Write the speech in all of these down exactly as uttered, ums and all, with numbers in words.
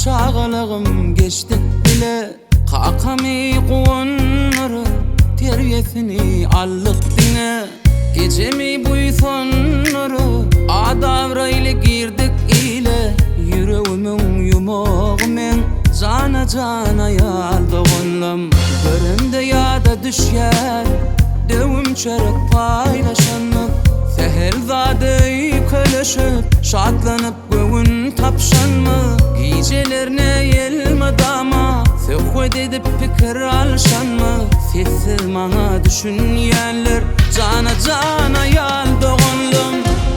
çağalığım geçtik bile. Kakami kuvanları terbiyesini allık dine. Gecemi buysanları adavra ile girdik ile. Yüreğimin yumağımın cana cana yaldı onlam. Görümde ya da düşer dövüm çörek paylaşanlık. Seherzadeyi kölüşüp şadlanıp göğün tapşanmı. Gecelerine yelmedi ama söhbet edip fikir alşanmı. Sessiz bana düşünyenler cana cana yaldı onlam.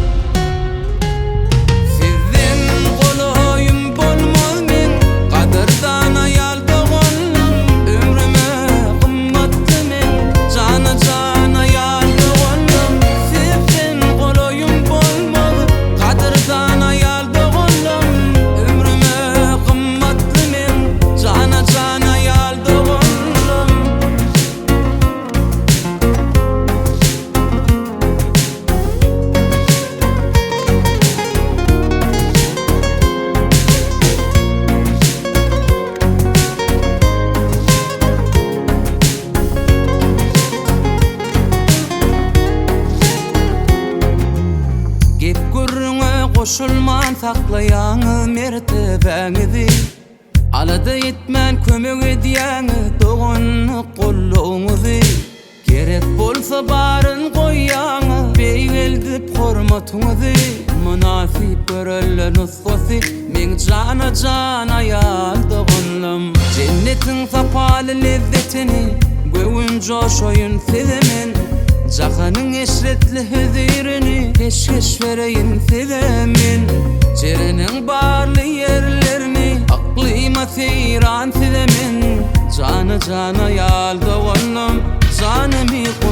Sizin kolayım bolmaz men kaderdan ayaldı onlam. Ömrüme kımmattı men cana cana yaldı onlam. Sizin kolayım bolmaz kaderdan ayaldı onlam. Ömrüme kımmattı men cana cana yaldı onlam. Gep gürrüňe koşulman saklayaňy mertebeňizi. Alada etmän kömek edýäňi dogonly gollaňyzy. Gerek bolsa baryn goýaňy beýgeldip hormatyňyzy. Münasip görelle nusfasy men cana cana ýaldy gonlam. Cennetiň sapaly lezzetini göwün joşoýun sezemen. Jahanyň eşretli hüzirini peşkeş vereyin sezemin. Cereniň barly yerlerini aklyma seyran sezemin. Cana cana yaldy gonlam, canamy